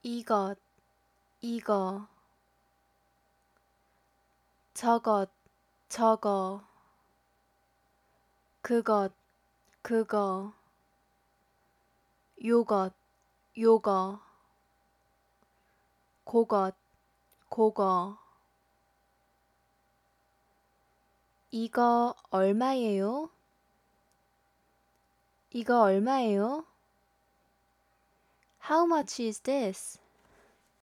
이것, 이거, 저것, 저거, 그것, 그거, 요것, 요거, 그것, 그거. 이거 얼마예요? 이거 얼마예요? How much is this?